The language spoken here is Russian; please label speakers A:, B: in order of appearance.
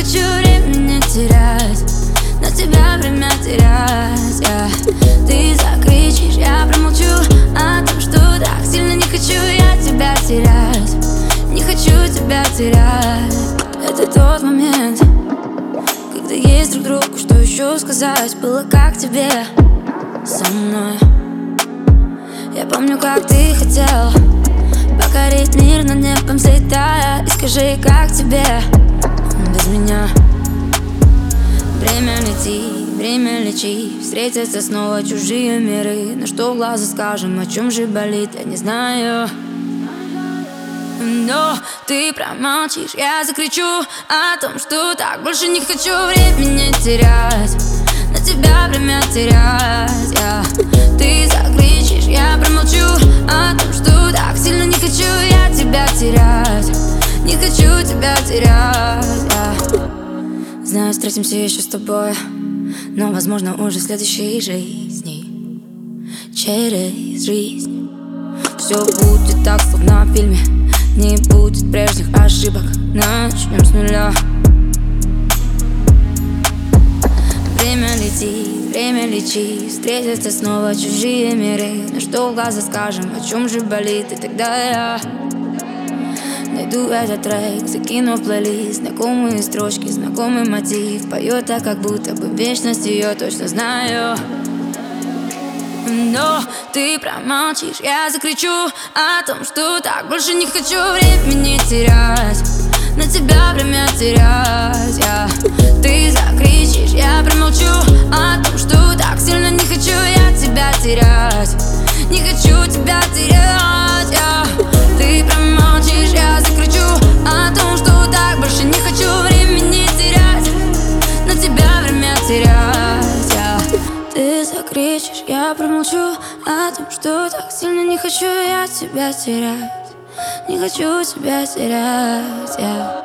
A: хочу времени терять, на тебя время терять, Ты закричишь, я промолчу о том, что так сильно не хочу я тебя терять. Не хочу тебя терять. Это тот момент, когда есть друг другу, что еще сказать. Было как тебе со мной. Я помню, как ты хотел покорить мир над небом взлетая. И скажи, как тебе без меня? Время лечи, встретятся снова чужие миры. На что в глаза скажем, о чем же болит, я не знаю. Но ты промолчишь, я закричу о том, что так больше не хочу времени терять, на тебя время терять, Ты закричишь, я промолчу о том, что так сильно не хочу я тебя терять. Не хочу тебя терять, Знаю, встретимся еще с тобой, но, возможно, уже в следующей жизни. Через жизнь все будет так, словно в фильме. Не будет прежних ошибок, начнем с нуля. Время лечи, встретятся снова чужие миры. На что в глаза скажем, о чем же болит, и тогда я найду этот трек, закину в плейлист знакомые строчки, знакомый мотив. Поет так, как будто бы вечность ее точно знаю. Но ты промолчишь, я закричу о том, что так больше не хочу времени терять, на тебя время терять, Ты закричишь, я промолчу о том, что так сильно не хочу я тебя терять. Не хочу тебя терять, Ты промолчишь, я закричу о том, что так больше не хочу времени терять, на тебя время терять, Ты закричишь, я промолчу о том, что так сильно не хочу я тебя терять. Не хочу тебя терять,